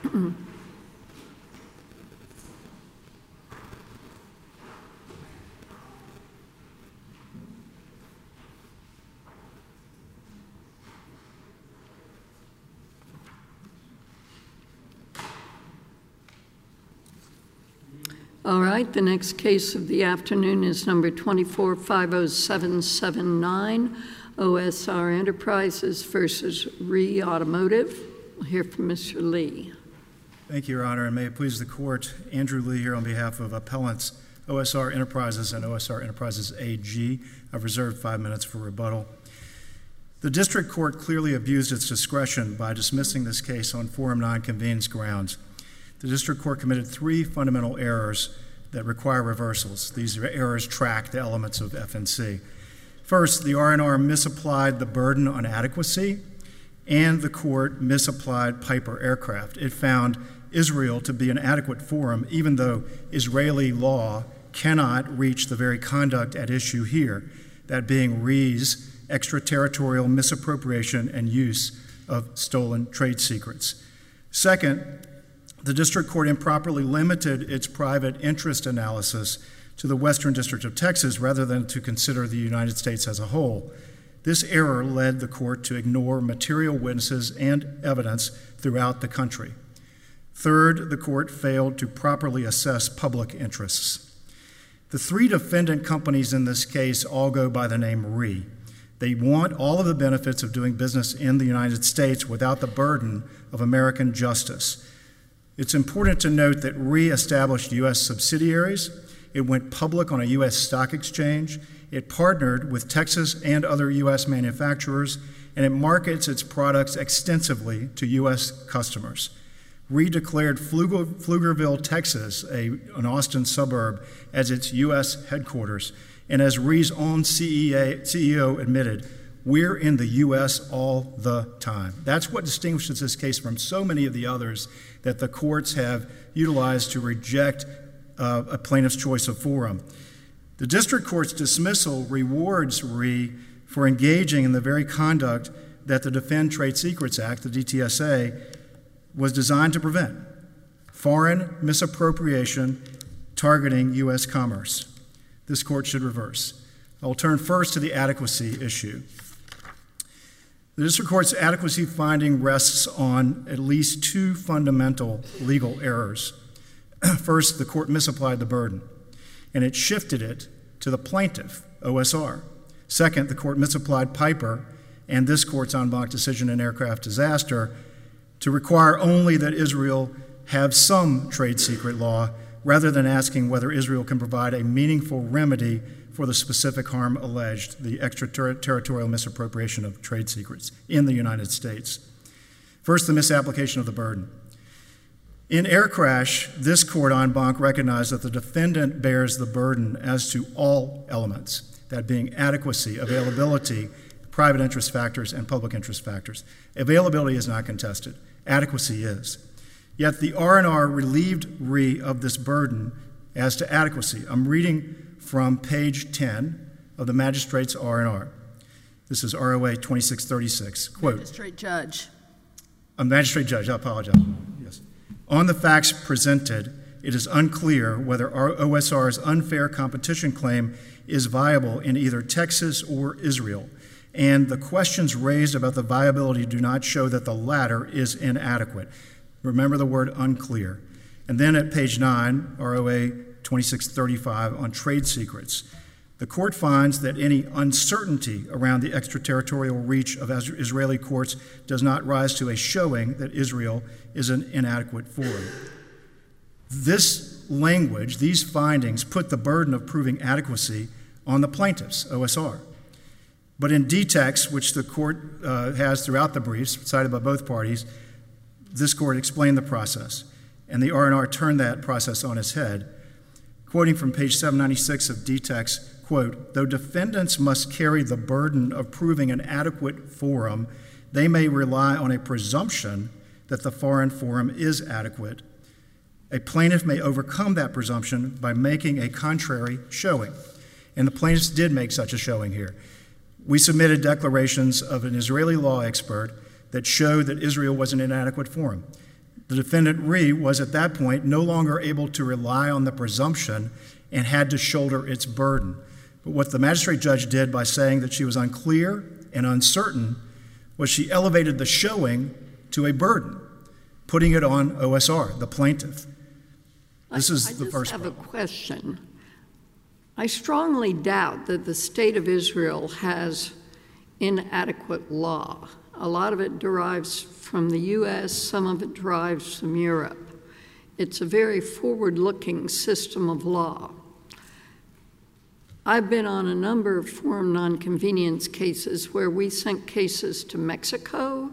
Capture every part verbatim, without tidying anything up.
All right, the next case of the afternoon is number twenty-four five oh seven seven nine, O S R Enterprises versus Ree Automotive. We'll hear from Mister Lee. Thank you, Your Honor, and may it please the Court, Andrew Lee here on behalf of appellants O S R Enterprises and O S R Enterprises A G. I've reserved five minutes for rebuttal. The District Court clearly abused its discretion by dismissing this case on forum nonconvenience grounds. The District Court committed three fundamental errors that require reversals. These errors track the elements of F N C. First, the R and R misapplied the burden on adequacy, and the court misapplied Piper Aircraft. It found Israel to be an adequate forum, even though Israeli law cannot reach the very conduct at issue here, that being Ree's extraterritorial misappropriation and use of stolen trade secrets. Second, the District Court improperly limited its private interest analysis to the Western District of Texas rather than to consider the United States as a whole. This error led the court to ignore material witnesses and evidence throughout the country. Third, the court failed to properly assess public interests. The three defendant companies in this case all go by the name Ree. They want all of the benefits of doing business in the United States without the burden of American justice. It's important to note that Ree established U S subsidiaries. It went public on a U S stock exchange. It partnered with Texas and other U S manufacturers, and it markets its products extensively to U S customers. Ree declared Pfluger, Pflugerville, Texas, a, an Austin suburb, as its U S headquarters. And as Ree's own C E O admitted, we're in the U S all the time. That's what distinguishes this case from so many of the others that the courts have utilized to reject uh, a plaintiff's choice of forum. The district court's dismissal rewards Ree for engaging in the very conduct that the Defend Trade Secrets Act, the D T S A, was designed to prevent: foreign misappropriation targeting U S commerce. This court should reverse. I will turn first to the adequacy issue. The district court's adequacy finding rests on at least two fundamental legal errors. First, the court misapplied the burden, and it shifted it to the plaintiff, O S R. Second, the court misapplied Piper and this court's en banc decision in aircraft disaster to require only that Israel have some trade secret law, rather than asking whether Israel can provide a meaningful remedy for the specific harm alleged, the extraterritorial misappropriation of trade secrets in the United States. First, the misapplication of the burden. In Air Crash, this court en banc recognized that the defendant bears the burden as to all elements, that being adequacy, availability, private interest factors, and public interest factors. Availability is not contested. Adequacy is. Yet the R and R relieved Ree of this burden as to adequacy. I'm reading from page ten of the magistrate's R and R. This is R O A twenty-six thirty-six. Quote, Magistrate Judge. A magistrate judge, I apologize. Yes. On the facts presented, it is unclear whether O S R's unfair competition claim is viable in either Texas or Israel, and the questions raised about the viability do not show that the latter is inadequate. Remember the word unclear. And then at page nine, R O A twenty-six thirty-five, on trade secrets, the court finds that any uncertainty around the extraterritorial reach of Israeli courts does not rise to a showing that Israel is an inadequate forum. This language, these findings, put the burden of proving adequacy on the plaintiffs, O S R. But in D TEX, which the court uh, has throughout the briefs, cited by both parties, this court explained the process, and the R and R turned that process on its head. Quoting from page seven ninety-six of D TEX, quote, though defendants must carry the burden of proving an adequate forum, they may rely on a presumption that the foreign forum is adequate. A plaintiff may overcome that presumption by making a contrary showing. And the plaintiffs did make such a showing here. We submitted declarations of an Israeli law expert that showed that Israel was an inadequate forum. The defendant, Ree, was at that point no longer able to rely on the presumption and had to shoulder its burden. But what the magistrate judge did by saying that she was unclear and uncertain was she elevated the showing to a burden, putting it on O S R, the plaintiff. This I, is I the just first have problem. a question. I strongly doubt that the state of Israel has inadequate law. A lot of it derives from the U S, some of it derives from Europe. It's a very forward-looking system of law. I've been on a number of forum nonconvenience cases where we sent cases to Mexico,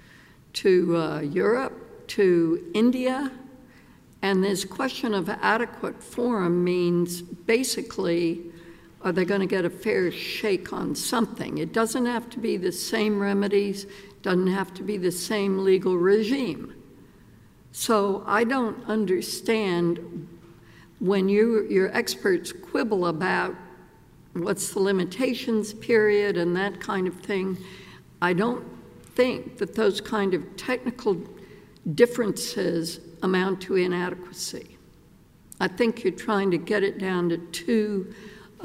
to uh, Europe, to India, and this question of adequate forum means basically, are they going to get a fair shake on something? It doesn't have to be the same remedies, doesn't have to be the same legal regime. So I don't understand when you, your experts quibble about what's the limitations period and that kind of thing. I don't think that those kind of technical differences amount to inadequacy. I think you're trying to get it down to too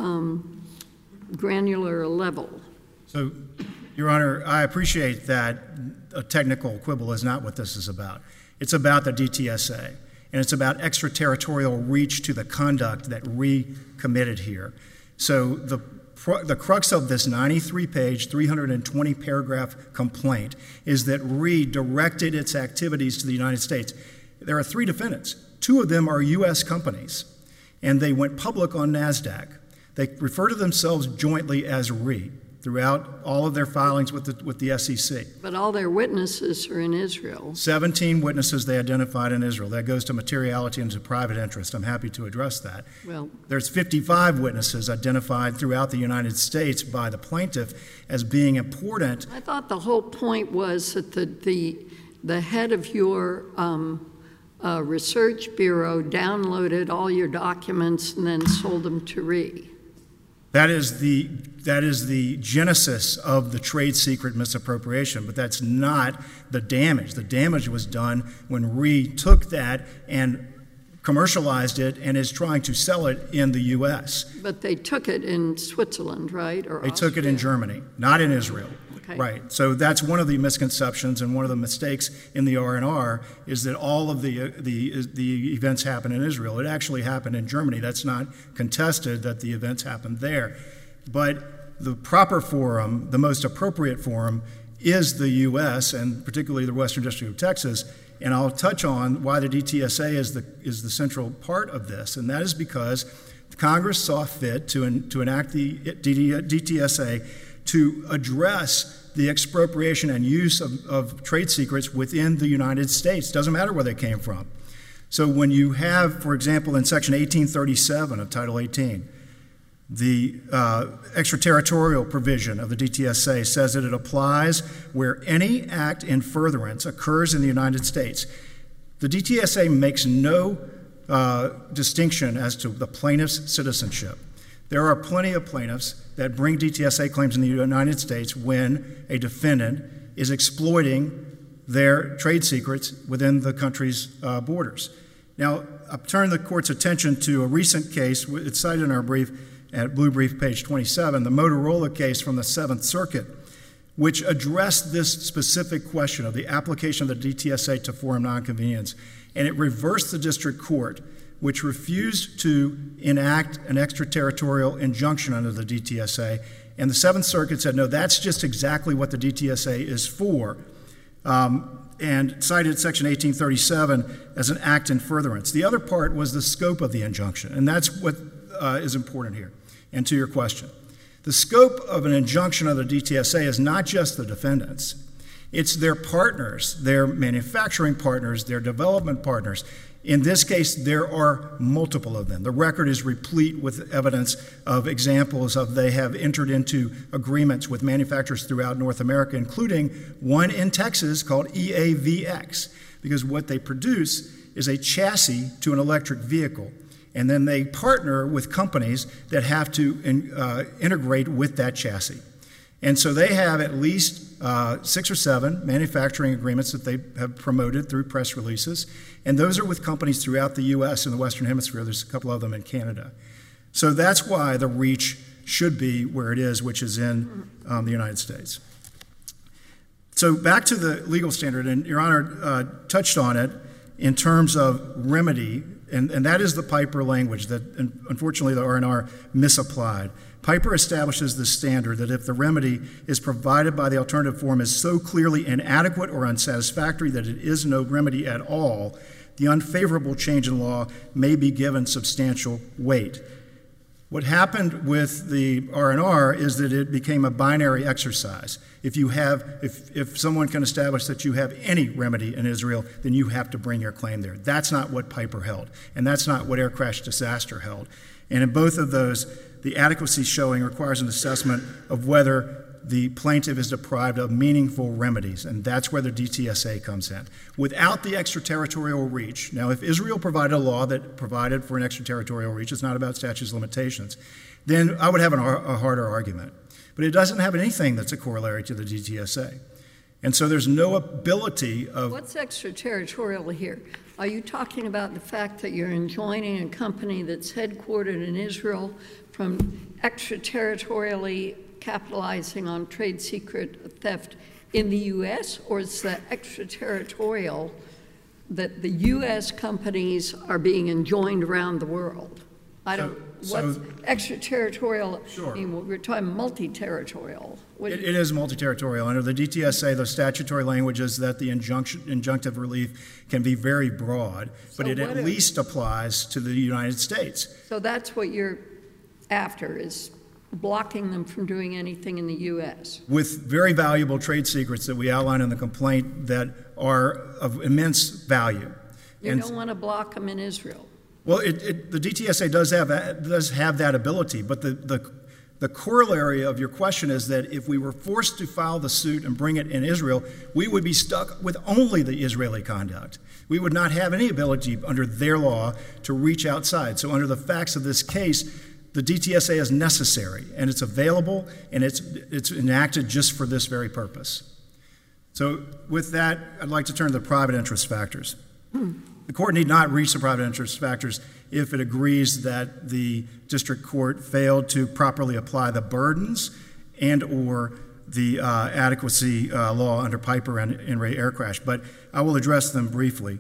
um, granular a level. So, Your Honor, I appreciate that a technical quibble is not what this is about. It's about the D T S A, and it's about extraterritorial reach to the conduct that Ree committed here. So the the crux of this ninety-three page, three hundred twenty paragraph complaint is that Ree directed its activities to the United States. There are three defendants. Two of them are U S companies, and they went public on NASDAQ. They refer to themselves jointly as Ree throughout all of their filings with the, with the S E C. But all their witnesses are in Israel. seventeen witnesses they identified in Israel. That goes to materiality and to private interest. I'm happy to address that. Well, There's fifty-five witnesses identified throughout the United States by the plaintiff as being important. I thought the whole point was that the, the, the head of your um, uh, research bureau downloaded all your documents and then sold them to Ree. That is the that is the genesis of the trade secret misappropriation, but that's not the damage. The damage was done when Ree took that and commercialized it and is trying to sell it in the U S. But they took it in Switzerland, right? Or They took it in Germany, not in Israel. Okay. Right. So that's one of the misconceptions and one of the mistakes in the R and R is that all of the, uh, the, the events happen in Israel. It actually happened in Germany. That's not contested that the events happened there. But the proper forum, the most appropriate forum, is the U S and particularly the Western District of Texas. And I'll touch on why the D T S A is the, is the central part of this. And that is because Congress saw fit to, to enact the D T S A to address the expropriation and use of, of trade secrets within the United States. Doesn't matter where they came from. So when you have, for example, in Section eighteen thirty-seven of Title eighteen, the uh, extraterritorial provision of the D T S A says that it applies where any act in furtherance occurs in the United States. The D T S A makes no uh, distinction as to the plaintiff's citizenship. There are plenty of plaintiffs that bring D T S A claims in the United States when a defendant is exploiting their trade secrets within the country's uh, borders. Now, I'll turn the court's attention to a recent case. It's cited in our brief at Blue Brief, page twenty-seven, the Motorola case from the Seventh Circuit, which addressed this specific question of the application of the D T S A to forum nonconvenience. And it reversed the district court, which refused to enact an extraterritorial injunction under the D T S A. And the Seventh Circuit said, no, that's just exactly what the D T S A is for, um, and cited Section eighteen thirty-seven as an act in furtherance. The other part was the scope of the injunction, and that's what uh, is important here. And to your question, the scope of an injunction of the D T S A is not just the defendants. It's their partners, their manufacturing partners, their development partners. In this case, there are multiple of them. The record is replete with evidence of examples of they have entered into agreements with manufacturers throughout North America, including one in Texas called E A V X, because what they produce is a chassis to an electric vehicle. And then they partner with companies that have to in, uh, integrate with that chassis. And so they have at least uh, six or seven manufacturing agreements that they have promoted through press releases, and those are with companies throughout the U S and the Western Hemisphere. There's a couple of them in Canada. So that's why the reach should be where it is, which is in um, the United States. So back to the legal standard, and Your Honor uh, touched on it in terms of remedy, and, and that is the Piper language that, unfortunately, the R and R misapplied. Piper establishes the standard that if the remedy is provided by the alternative form is so clearly inadequate or unsatisfactory that it is no remedy at all, the unfavorable change in law may be given substantial weight. What happened with the R and R is that it became a binary exercise. If you have, if, if someone can establish that you have any remedy in Israel, then you have to bring your claim there. That's not what Piper held, and that's not what Air Crash Disaster held. And in both of those, the adequacy showing requires an assessment of whether the plaintiff is deprived of meaningful remedies, and that's where the D T S A comes in. Without the extraterritorial reach, now if Israel provided a law that provided for an extraterritorial reach, it's not about statutes of limitations, then I would have an, a harder argument. But it doesn't have anything that's a corollary to the D T S A. And so there's no ability of... What's extraterritorial here? Are you talking about the fact that you're enjoining a company that's headquartered in Israel from extraterritorially capitalizing on trade secret theft in the U S, or is that extraterritorial that the U S companies are being enjoined around the world? I don't, so, what's so, extraterritorial? Sure. I mean, we're talking multi-territorial. What it, it is multi-territorial. Under the D T S A, the statutory language is that the injunction, injunctive relief can be very broad, but So it at what if- least applies to the United States. So that's what you're after, is blocking them from doing anything in the U S. With very valuable trade secrets that we outline in the complaint that are of immense value. You And- don't want to block them in Israel. Well, it, it, the D T S A does have that, does have that ability, but the, the, the corollary of your question is that if we were forced to file the suit and bring it in Israel, we would be stuck with only the Israeli conduct. We would not have any ability under their law to reach outside. So under the facts of this case, the D T S A is necessary, and it's available, and it's, it's enacted just for this very purpose. So with that, I'd like to turn to the private interest factors. The court need not reach the private interest factors if it agrees that the district court failed to properly apply the burdens and or the uh, adequacy uh, law under Piper and In re Air Crash, but I will address them briefly.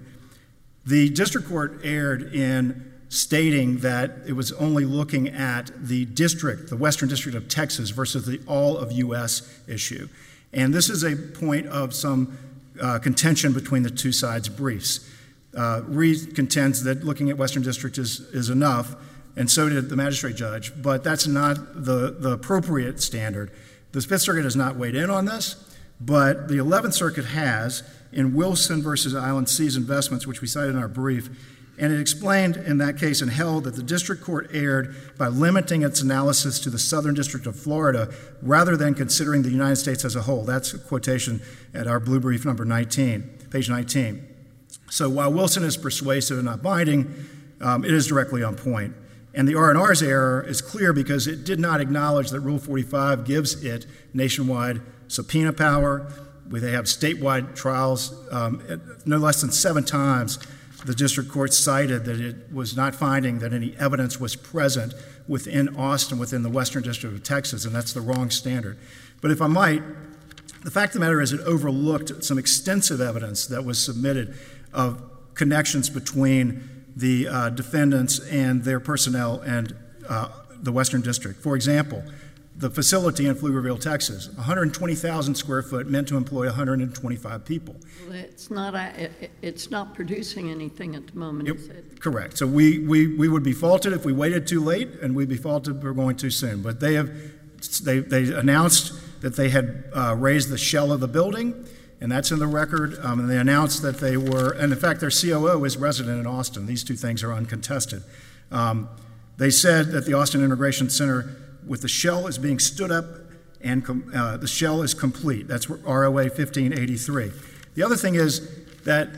The district court erred in stating that it was only looking at the district, the Western District of Texas, versus the all of U S issue. And this is a point of some uh, contention between the two sides' briefs. Uh, Reed contends that looking at Western District is, is enough, and so did the magistrate judge, but that's not the, the appropriate standard. The Fifth Circuit has not weighed in on this, but the Eleventh Circuit has in Wilson versus Island Seas Investments, which we cited in our brief, and it explained in that case and held that the district court erred by limiting its analysis to the Southern District of Florida rather than considering the United States as a whole. That's a quotation at our blue brief number nineteen, page nineteen. So while Wilson is persuasive and not binding, um, it is directly on point. And the R and R's error is clear because it did not acknowledge that Rule forty-five gives it nationwide subpoena power, where they have statewide trials. Um, no less than seven times the district court cited that it was not finding that any evidence was present within Austin, within the Western District of Texas, and that's the wrong standard. But if I might, the fact of the matter is it overlooked some extensive evidence that was submitted of connections between the uh, defendants and their personnel and uh, the Western District. For example, the facility in Pflugerville, Texas, one hundred twenty thousand square foot, meant to employ one hundred twenty-five people. Well, it's not, a, it's not producing anything at the moment, Yep, is it? correct. So we, we, we would be faulted if we waited too late, and we'd be faulted if we're going too soon. But they have they, they announced that they had uh, raised the shell of the building, and that's in the record. Um, and they announced that they were, and in fact, their C O O is resident in Austin. These two things are uncontested. Um, they said that the Austin Integration Center, with the shell, is being stood up, and com- uh, the shell is complete. That's R O A fifteen eighty-three. The other thing is that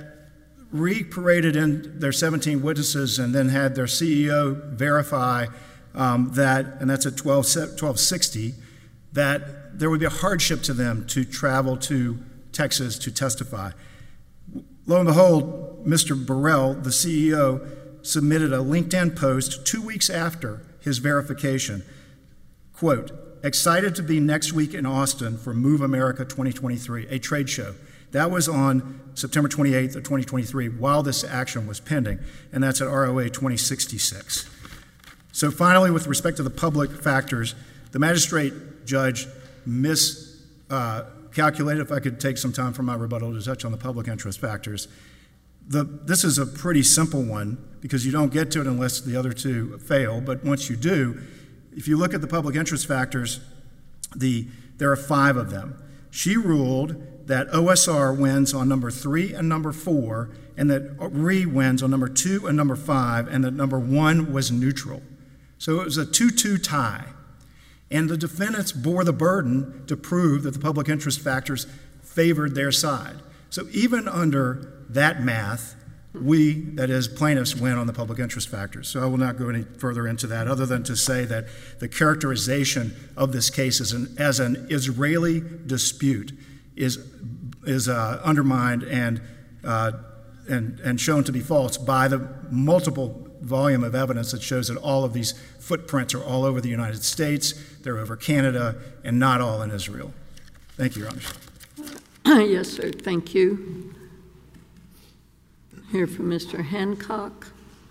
re-paraded in their seventeen witnesses and then had their C E O verify um, that, and that's at twelve sixty, that there would be a hardship to them to travel to Texas to testify. Lo and behold, Mister Burrell, the C E O, submitted a LinkedIn post two weeks after his verification, quote, "Excited to be next week in Austin for Move America twenty twenty-three, a trade show." That was on September twenty-eighth of twenty twenty-three while this action was pending, and that's at R O A twenty sixty-six. So finally, with respect to the public factors, the magistrate judge miscalculated, uh, if I could take some time from my rebuttal to touch on the public interest factors. The, this is a pretty simple one because you don't get to it unless the other two fail, but once you do, if you look at the public interest factors, the, there are five of them. She ruled that O S R wins on number three and number four, and that R E wins on number two and number five, and that number one was neutral. So it was a two two tie. And the defendants bore the burden to prove that the public interest factors favored their side. So even under that math, we, that is plaintiffs, win on the public interest factors. So I will not go any further into that other than to say that the characterization of this case as an, as an Israeli dispute is, is uh, undermined and, uh, and, and shown to be false by the multiple volume of evidence that shows that all of these footprints are all over the United States, they're over Canada, and not all in Israel. Thank you, Your Honor. Yes, sir. Thank you. Hear from Mister Hancock.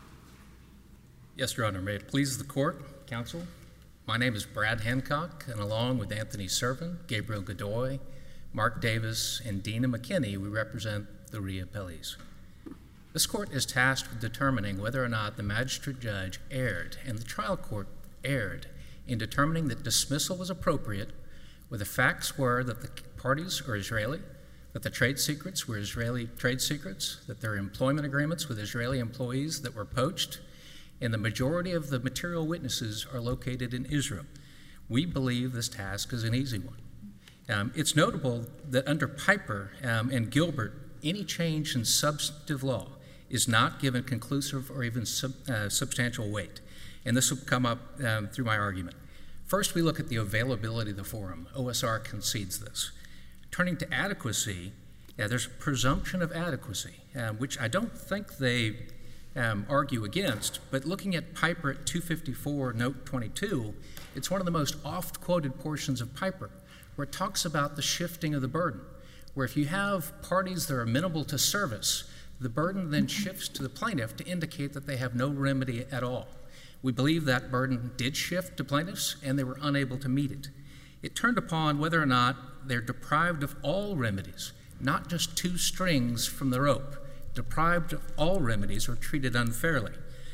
Yes, Your Honor. May it please the court, counsel. My name is Brad Hancock, and along with Anthony Servin, Gabriel Godoy, Mark Davis, and Dina McKinney, we represent the R E appellees. This court is tasked with determining whether or not the magistrate judge erred and the trial court erred in determining that dismissal was appropriate, where the facts were that the parties are Israeli, that the trade secrets were Israeli trade secrets, that there are employment agreements with Israeli employees that were poached, and the majority of the material witnesses are located in Israel. We believe this task is an easy one. Um, it's notable that under Piper um, and Gilbert, any change in substantive law is not given conclusive or even sub, uh, substantial weight. And this will come up um, through my argument. First, we look at the availability of the forum. O S R concedes this. Turning to adequacy, uh, there's a presumption of adequacy, uh, which I don't think they um, argue against, but looking at Piper at two fifty-four, note twenty-two, it's one of the most oft-quoted portions of Piper, where it talks about the shifting of the burden, where if you have parties that are amenable to service, the burden then shifts to the plaintiff to indicate that they have no remedy at all. We believe that burden did shift to plaintiffs, and they were unable to meet it. It turned upon whether or not they're deprived of all remedies, not just two strings from the rope, deprived of all remedies or treated unfairly.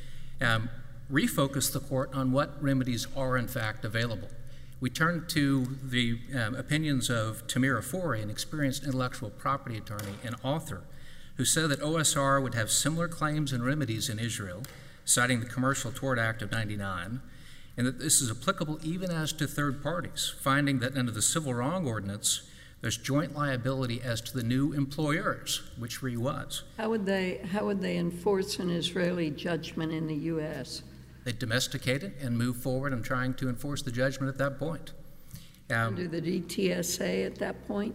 Um, refocus the court on what remedies are in fact available. We turn to the um, opinions of Tamira Forey, an experienced intellectual property attorney and author, who said that O S R would have similar claims and remedies in Israel, citing the Commercial Tort Act of ninety-nine, and that this is applicable even as to third parties, finding that under the Civil Wrong Ordinance, there's joint liability as to the new employers, which R E was. How would they, how would they enforce an Israeli judgment in the U S? They domesticate it and move forward in trying to enforce the judgment at that point. Um, Do the D T S A at that point?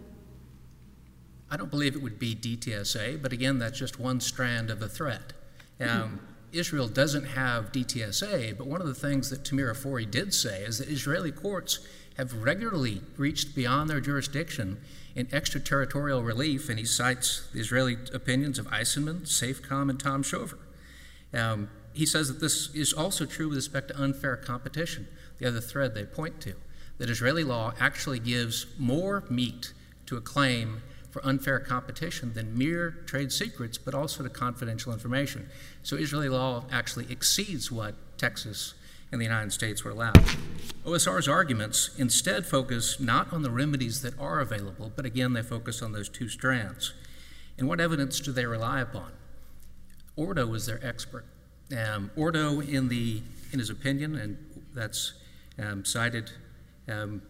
I don't believe it would be D T S A, but again, that's just one strand of the thread. Um, mm-hmm. Israel doesn't have D T S A, but one of the things that Tamira Forey did say is that Israeli courts have regularly reached beyond their jurisdiction in extraterritorial relief, and he cites the Israeli opinions of Eisenman, Safecom, and Tom Shover. Um, he says that this is also true with respect to unfair competition, the other thread they point to, that Israeli law actually gives more meat to a claim for unfair competition than mere trade secrets, but also to confidential information. So Israeli law actually exceeds what Texas and the United States were allowed. O S R's arguments instead focus not on the remedies that are available, but again, they focus on those two strands. And what evidence do they rely upon? Ordo is their expert. Um, Ordo, in, the, in his opinion, and that's um, cited um,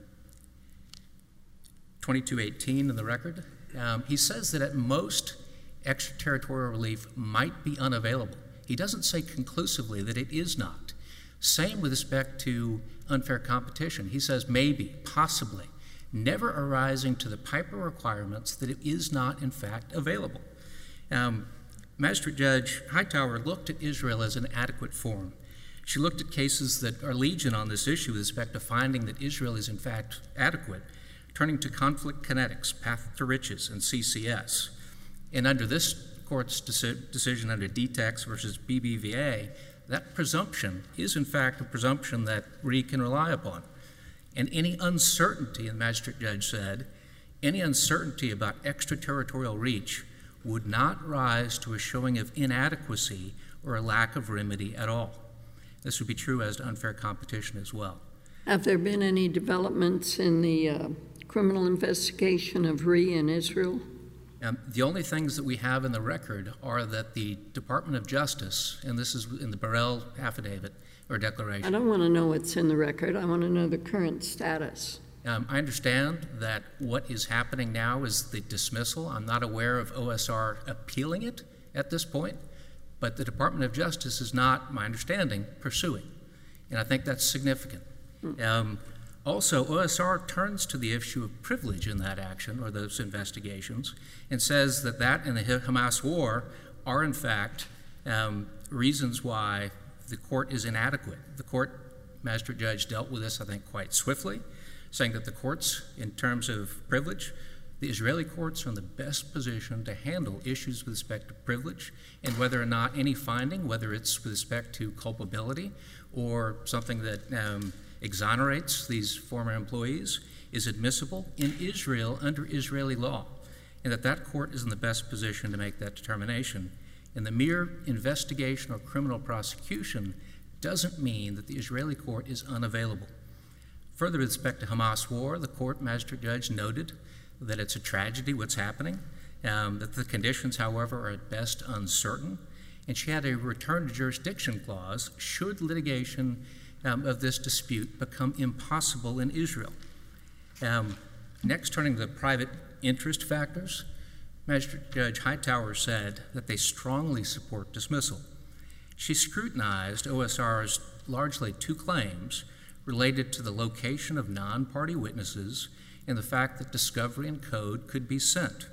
twenty-two eighteen in the record, Um, he says that at most, extraterritorial relief might be unavailable. He doesn't say conclusively that it is not. Same with respect to unfair competition. He says maybe, possibly. never arising to the Piper requirements that it is not, in fact, available. Um, Magistrate Judge Hightower looked at Israel as an adequate forum. She looked at cases that are legion on this issue with respect to finding that Israel is, in fact, adequate, turning to conflict kinetics, path to riches, and C C S. And under this court's deci- decision under D TEX versus B B V A, that presumption is, in fact, a presumption that R E can rely upon. And any uncertainty, the magistrate judge said, any uncertainty about extraterritorial reach would not rise to a showing of inadequacy or a lack of remedy at all. This would be true as to unfair competition as well. Have there been any developments in the uh, criminal investigation of R E in Israel? Um, the only things that we have in the record are that the Department of Justice, and this is in the Burrell affidavit or declaration. I don't want to know what's in the record. I want to know the current status. Um, I understand that what is happening now is the dismissal. I'm not aware of O S R appealing it at this point, but the Department of Justice is not, my understanding, pursuing. And I think that's significant. Mm. Um, also, O S R turns to the issue of privilege in that action or those investigations and says that that and the Hamas war are, in fact, um, reasons why the court is inadequate. The court, magistrate judge, dealt with this, I think, quite swiftly, saying that the courts, in terms of privilege, the Israeli courts are in the best position to handle issues with respect to privilege and whether or not any finding, whether it's with respect to culpability or something that um, exonerates these former employees, is admissible in Israel under Israeli law, and that that court is in the best position to make that determination. And the mere investigation or criminal prosecution doesn't mean that the Israeli court is unavailable. Further, with respect to Hamas war, the court magistrate judge noted that it's a tragedy what's happening, um, that the conditions, however, are at best uncertain, and she had a return to jurisdiction clause should litigation um, of this dispute become impossible in Israel. Um, next, turning to the private interest factors, Magistrate Judge Hightower said that they strongly support dismissal. She scrutinized O S R's largely two claims related to the location of non-party witnesses and the fact that discovery and code could be sent.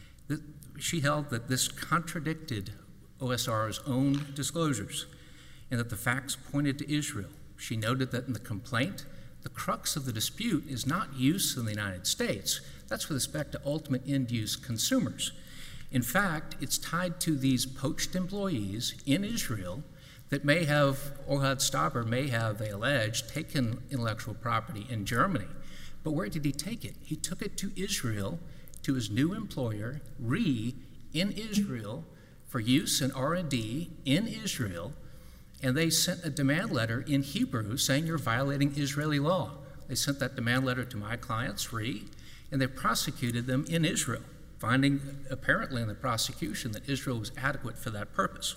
She held that this contradicted O S R's own disclosures and that the facts pointed to Israel. She noted that in the complaint, the crux of the dispute is not use in the United States. That's with respect to ultimate end-use consumers. In fact, it's tied to these poached employees in Israel that may have, Ohad Staber may have, they allege, taken intellectual property in Germany. But where did he take it? He took it to Israel, to his new employer, R E, in Israel, for use in R and D in Israel, and they sent a demand letter in Hebrew saying you're violating Israeli law. They sent that demand letter to my clients, R E, and they prosecuted them in Israel, finding apparently in the prosecution that Israel was adequate for that purpose.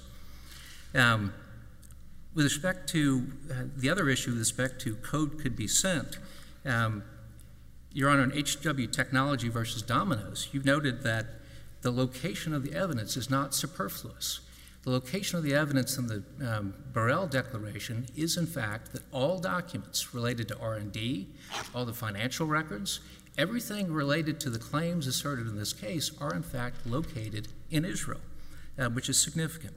Um, with respect to uh, the other issue, with respect to code could be sent, um, Your Honor, in H W Technology versus Domino's, you've noted that the location of the evidence is not superfluous. The location of the evidence in the um, Burrell Declaration is, in fact, that all documents related to R and D, all the financial records, everything related to the claims asserted in this case are, in fact, located in Israel, uh, which is significant.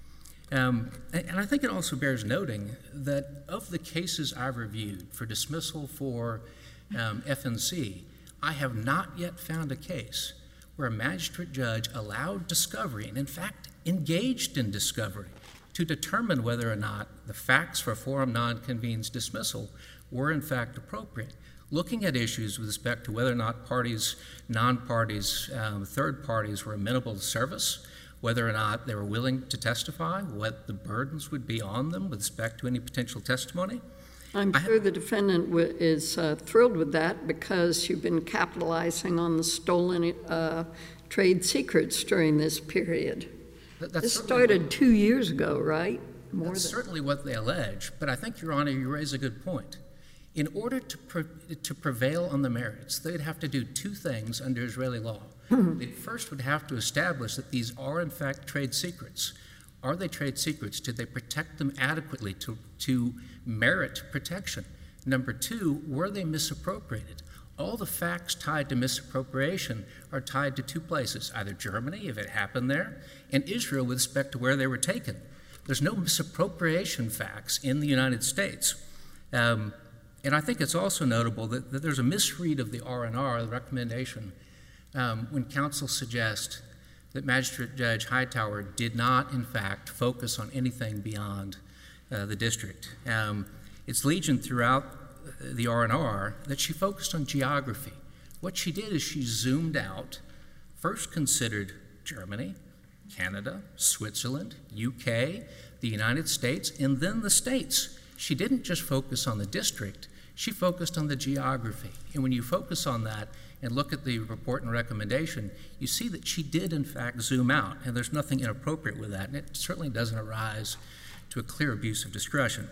Um, and, and I think it also bears noting that of the cases I've reviewed for dismissal for um, F N C, I have not yet found a case where a magistrate judge allowed discovery, and in fact engaged in discovery, to determine whether or not the facts for forum non-convenes dismissal were in fact appropriate, looking at issues with respect to whether or not parties, non-parties, um, third parties were amenable to service, whether or not they were willing to testify, what the burdens would be on them with respect to any potential testimony. I'm I sure the defendant w- is uh, thrilled with that because you've been capitalizing on the stolen uh, trade secrets during this period. That, that's This certainly started what, two years ago, right? More That's than. certainly what they allege, but I think, Your Honor, you raise a good point. In order to, pre- to prevail on the merits, they'd have to do two things under Israeli law. They first would have to establish that these are, in fact, trade secrets. Are they trade secrets? Did they protect them adequately to, to merit protection? Number two, were they misappropriated? all the facts tied to misappropriation are tied to two places, either Germany, if it happened there, and Israel with respect to where they were taken. There's no misappropriation facts in the United States. Um, and I think it's also notable that, that there's a misread of the R and R, the recommendation, um, when counsel suggests that Magistrate Judge Hightower did not, in fact, focus on anything beyond uh, the district. Um, it's legion throughout the R and R that she focused on geography. What she did is she zoomed out, first considered Germany, Canada, Switzerland, U K, the United States, and then the states. She didn't just focus on the district, she focused on the geography. And when you focus on that and look at the report and recommendation, you see that she did, in fact, zoom out, and there's nothing inappropriate with that, and it certainly doesn't arise to a clear abuse of discretion.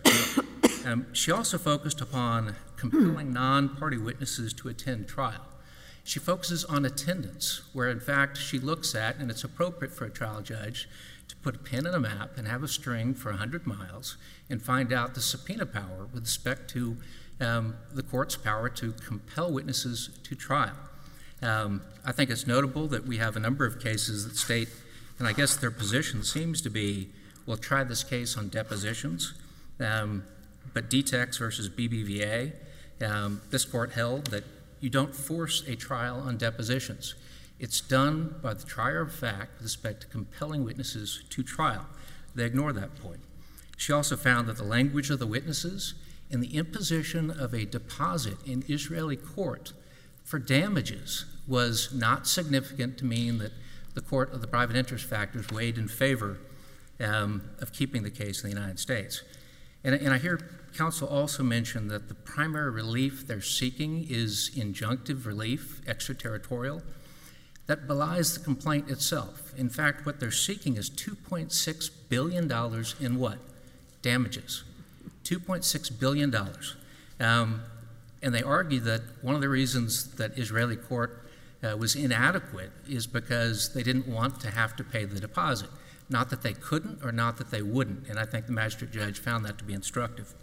Um, she also focused upon compelling non-party witnesses to attend trial. She focuses on attendance, where in fact she looks at, and it's appropriate for a trial judge to put a pin in a map and have a string for one hundred miles and find out the subpoena power with respect to um, the court's power to compel witnesses to trial. Um, I think it's notable that we have a number of cases that state, and I guess their position seems to be, we'll try this case on depositions, um, but D TEX versus B B V A, um, this court held that you don't force a trial on depositions. It's done by the trier of fact with respect to compelling witnesses to trial. They ignore that point. She also found that the language of the witnesses and the imposition of a deposit in Israeli court for damages was not significant to mean that the court of the private interest factors weighed in favor um, of keeping the case in the United States. And, and I hear counsel also mention that the primary relief they're seeking is injunctive relief, extraterritorial. That belies the complaint itself. In fact, what they're seeking is two point six billion dollars in what? Damages. two point six billion dollars. Um, and they argue that one of the reasons that Israeli court uh, was inadequate is because they didn't want to have to pay the deposit. Not that they couldn't or not that they wouldn't, and I think the magistrate judge found that to be instructive.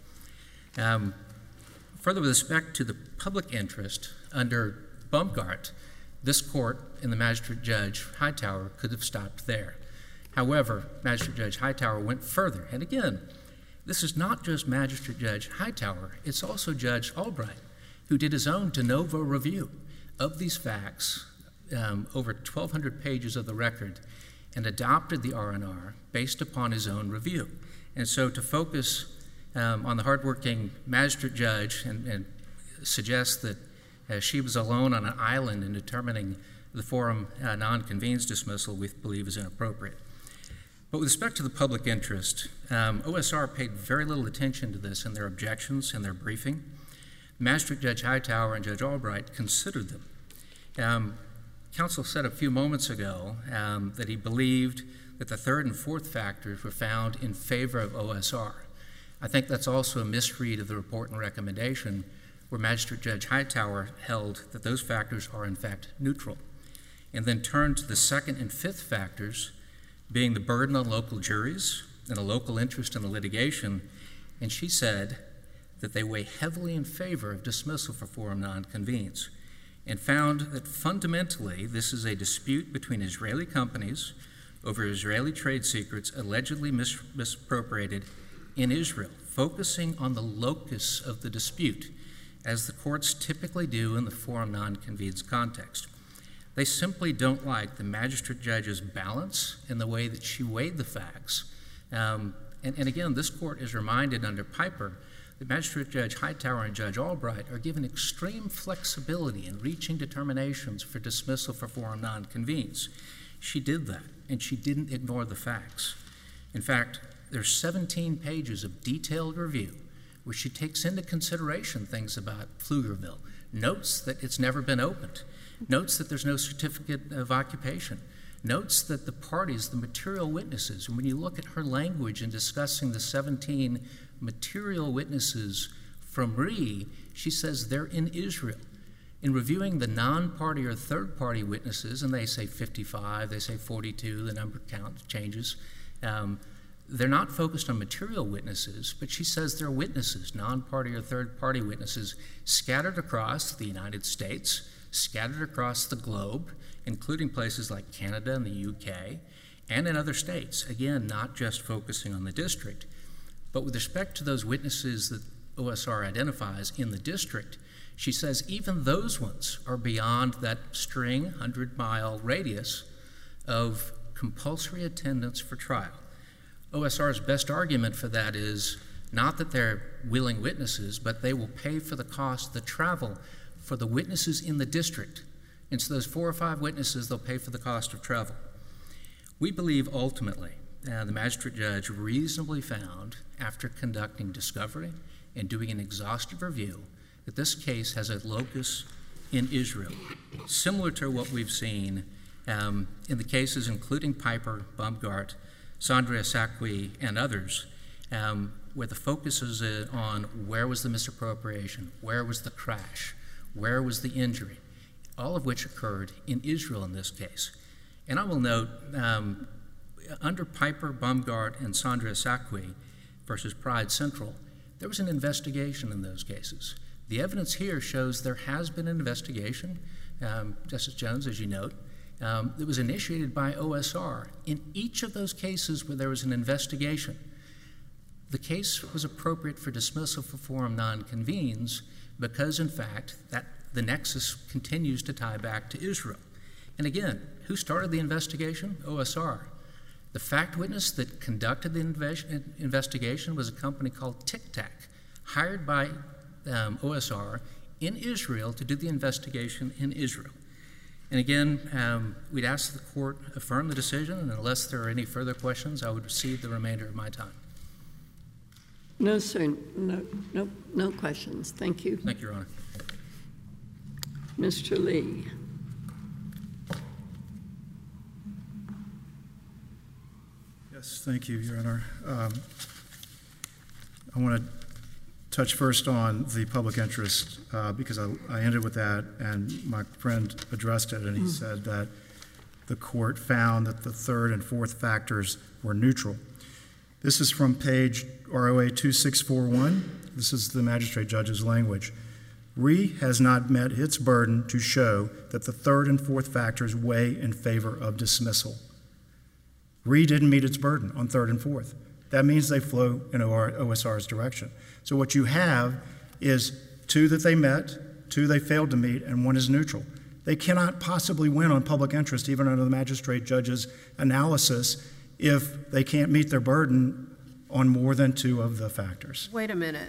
Um, further, with respect to the public interest under Baumgart, this court and the magistrate judge Hightower could have stopped there. However, Magistrate Judge Hightower went further, and again, this is not just Magistrate Judge Hightower, it's also Judge Albright, who did his own de novo review of these facts, um, over twelve hundred pages of the record, and adopted the R and R based upon his own review. And so to focus um, on the hardworking magistrate judge and, and suggest that uh, she was alone on an island in determining the forum uh, non-convenes dismissal, we believe is inappropriate. But with respect to the public interest, um, O S R paid very little attention to this in their objections and their briefing. Magistrate Judge Hightower and Judge Albright considered them. Um, Counsel said a few moments ago um, that he believed that the third and fourth factors were found in favor of O S R. I think that's also a misread of the report and recommendation, where Magistrate Judge Hightower held that those factors are in fact neutral, and then turned to the second and fifth factors, being the burden on local juries and a local interest in the litigation, and she said that they weigh heavily in favor of dismissal for forum non-convenes, and found that fundamentally this is a dispute between Israeli companies over Israeli trade secrets allegedly mis- misappropriated in Israel, focusing on the locus of the dispute, as the courts typically do in the forum non-convenes context. They simply don't like the magistrate judge's balance in the way that she weighed the facts. Um, and, and again, this court is reminded under Piper that Magistrate Judge Hightower and Judge Albright are given extreme flexibility in reaching determinations for dismissal for forum non-convenes. She did that, and she didn't ignore the facts. In fact, there's seventeen pages of detailed review where she takes into consideration things about Pflugerville, notes that it's never been opened, notes that there's no certificate of occupation, notes that the parties, the material witnesses, and when you look at her language in discussing the seventeen material witnesses from R I, she says they're in Israel. In reviewing the non-party or third-party witnesses, and they say fifty-five, they say forty-two, the number count changes, um, they're not focused on material witnesses, but she says they're witnesses, non-party or third-party witnesses, scattered across the United States, scattered across the globe, including places like Canada and the U K, and in other states. Again, not just focusing on the district. But with respect to those witnesses that O S R identifies in the district, she says even those ones are beyond that string, hundred-mile radius of compulsory attendance for trial. O S R's best argument for that is not that they're willing witnesses, but they will pay for the cost of the travel for the witnesses in the district. And so those four or five witnesses, they'll pay for the cost of travel. We believe ultimately uh, the magistrate judge reasonably found, after conducting discovery and doing an exhaustive review, that this case has a locus in Israel, similar to what we've seen um, in the cases including Piper, Baumgart, Sandria Sacqui, and others, um, where the focus is uh, on where was the misappropriation, where was the crash, where was the injury, all of which occurred in Israel in this case. And I will note, um, under Piper, Baumgart, and Sandria Sacqui versus Pride Central, there was an investigation in those cases. The evidence here shows there has been an investigation, um, Justice Jones, as you note, um, that was initiated by O S R. In each of those cases where there was an investigation, the case was appropriate for dismissal for forum non-convenes because, in fact, that the nexus continues to tie back to Israel. And again, who started the investigation? O S R. The fact witness that conducted the inve- investigation was a company called Tic Tac, hired by um, O S R in Israel to do the investigation in Israel. And again, um, we'd ask the court affirm the decision, and unless there are any further questions, I would receive the remainder of my time. No, sir. No, no, no questions. Thank you. Thank you, Your Honor. Mister Lee. Yes, thank you, Your Honor. Um, I want to touch first on the public interest uh, because I, I ended with that, and my friend addressed it, and he mm. said that the court found that the third and fourth factors were neutral. This is from page R O A two six four one. This is the magistrate judge's language. R E has not met its burden to show that the third and fourth factors weigh in favor of dismissal. R E didn't meet its burden on third and fourth. That means they flow in O S R's direction. So what you have is two that they met, two they failed to meet, and one is neutral. They cannot possibly win on public interest, even under the magistrate judge's analysis, if they can't meet their burden on more than two of the factors. Wait a minute.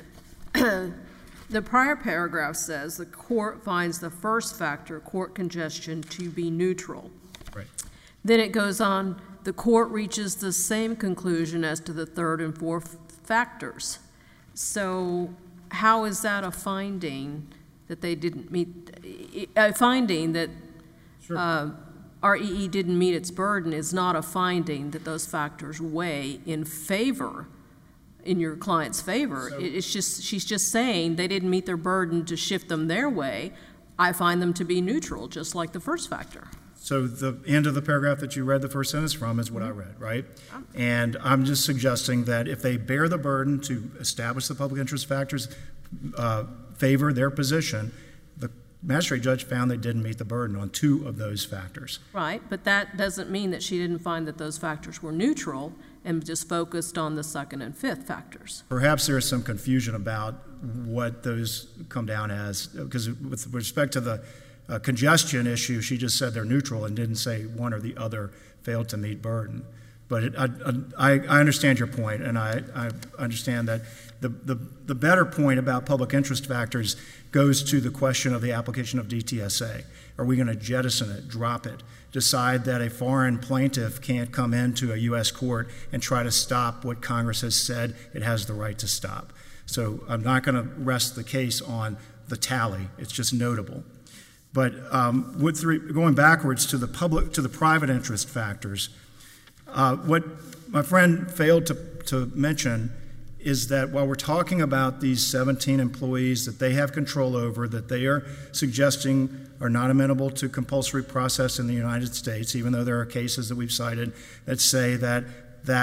The prior paragraph says the court finds the first factor, court congestion, to be neutral. Right. Then it goes on, the court reaches the same conclusion as to the third and fourth factors. So how is that a finding that they didn't meet, a finding that sure. uh, R E E didn't meet its burden is not a finding that those factors weigh in favor, in your client's favor. So, it's just, she's just saying they didn't meet their burden to shift them their way. I find them to be neutral, just like the first factor. So the end of the paragraph that you read the first sentence from is what I read, right? And I'm just suggesting that if they bear the burden to establish the public interest factors, uh, favor their position, the magistrate judge found they didn't meet the burden on two of those factors. Right, but that doesn't mean that she didn't find that those factors were neutral and just focused on the second and fifth factors. Perhaps there is some confusion about what those come down as, because with respect to the Uh, congestion issue, she just said they're neutral and didn't say one or the other failed to meet burden. But it, I, I, I understand your point, and I, I understand that the, the, the better point about public interest factors goes to the question of the application of D T S A. Are we going to jettison it, drop it, decide that a foreign plaintiff can't come into a U S court and try to stop what Congress has said it has the right to stop? So I'm not going to rest the case on the tally. It's just notable. But um, with three, going backwards to the public, to the private interest factors, uh, what my friend failed to, to mention is that while we're talking about these seventeen employees that they have control over, that they are suggesting are not amenable to compulsory process in the United States, even though there are cases that we've cited that say that that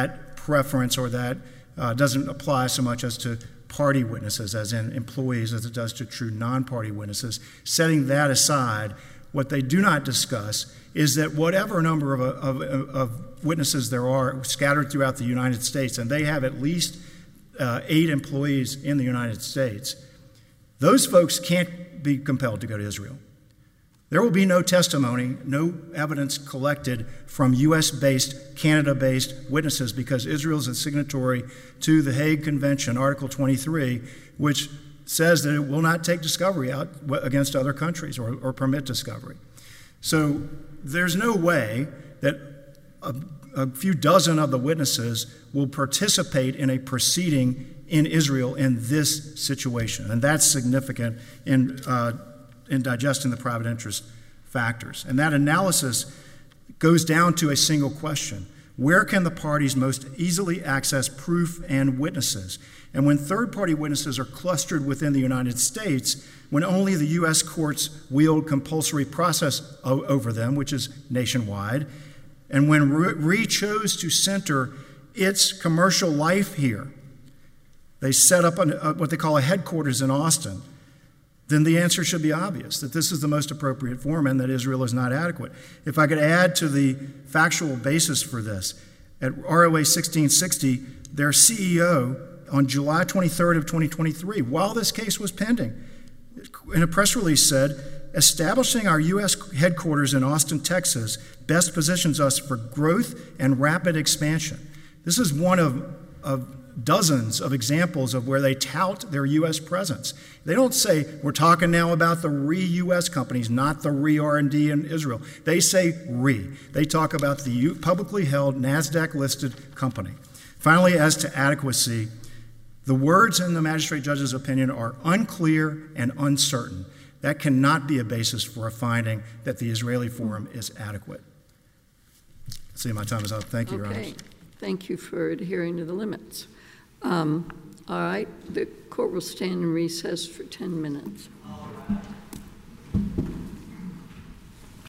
preference or that uh, doesn't apply so much as to party witnesses, as in employees, as it does to true non-party witnesses. Setting that aside, what they do not discuss is that whatever number of, of, of witnesses there are scattered throughout the United States, and they have at least uh, eight employees in the United States, those folks can't be compelled to go to Israel. There will be no testimony, no evidence collected from U S-based, Canada-based witnesses because Israel is a signatory to the Hague Convention, Article twenty-three, which says that it will not take discovery out against other countries or, or permit discovery. So there's no way that a, a few dozen of the witnesses will participate in a proceeding in Israel in this situation, and that's significant in uh, in digesting the private interest factors. And that analysis goes down to a single question. Where can the parties most easily access proof and witnesses? And when third-party witnesses are clustered within the United States, when only the U S courts wield compulsory process o- over them, which is nationwide, and when RE chose to center its commercial life here, they set up an, uh, what they call a headquarters in Austin, then the answer should be obvious, that this is the most appropriate form and that Israel is not adequate. If I could add to the factual basis for this, at R O A sixteen sixty, their C E O, on July twenty-third of twenty twenty-three, while this case was pending, in a press release said, establishing our U S headquarters in Austin, Texas, best positions us for growth and rapid expansion. This is one of, of dozens of examples of where they tout their U S presence. They don't say, we're talking now about the RE-U S companies, not the RE-R and D in Israel. They say RE. They talk about the U- publicly held NASDAQ-listed company. Finally, as to adequacy, the words in the magistrate judge's opinion are unclear and uncertain. That cannot be a basis for a finding that the Israeli forum is adequate. See, my time is up. Thank you, Your Okay. Honors. Thank you for adhering to the limits. Um, all right, the court will stand in recess for ten minutes.